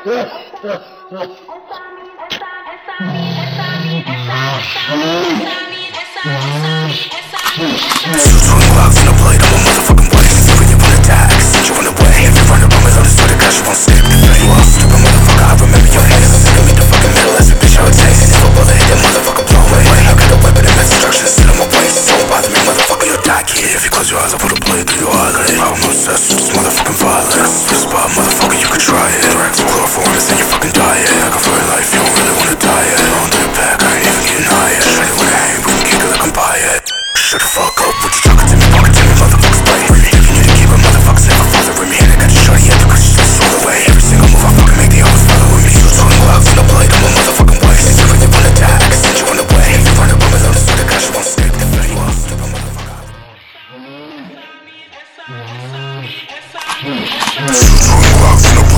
Twin clocks in the blade, I'm a motherfucking waste. If you wanna die, I can send you on the way. If you run up on me, load a sweater, cause you won't stick the face. You all stupid motherfucker, I remember your hands. Send me the fucking middle, that's a bitch, how it tastes. If a bullet hit that motherfucker, blow away. I got a weapon and instructions, sit on my waist. Don't bother me, motherfucker, you'll die, kid. If you close your eyes, I'll put a blade through your eyelid. I'm obsessed with this motherfucking violence. This spot, motherfucker, you could try it. Direct chloroform is in your fucking diet. I got for your life, you don't really wanna die it. On to the back, I ain't even getting high yet. Shiny with a hang, we can kick it like I'm by it. Shut the fuck up with your talking to me, walking to me, motherfuckers play. If you need to keep a motherfuckers never bother with me. And I got you shorty at because you just roll away. Every single move I fucking make, they always follow with me. You twin clocks in the blade, I'm a motherfucking waste. If you really wanna die, I can send you on the way. If you run up on me, load a sweater, cause you won't stick the face. You all stupid motherfucker. Two twin clocks in the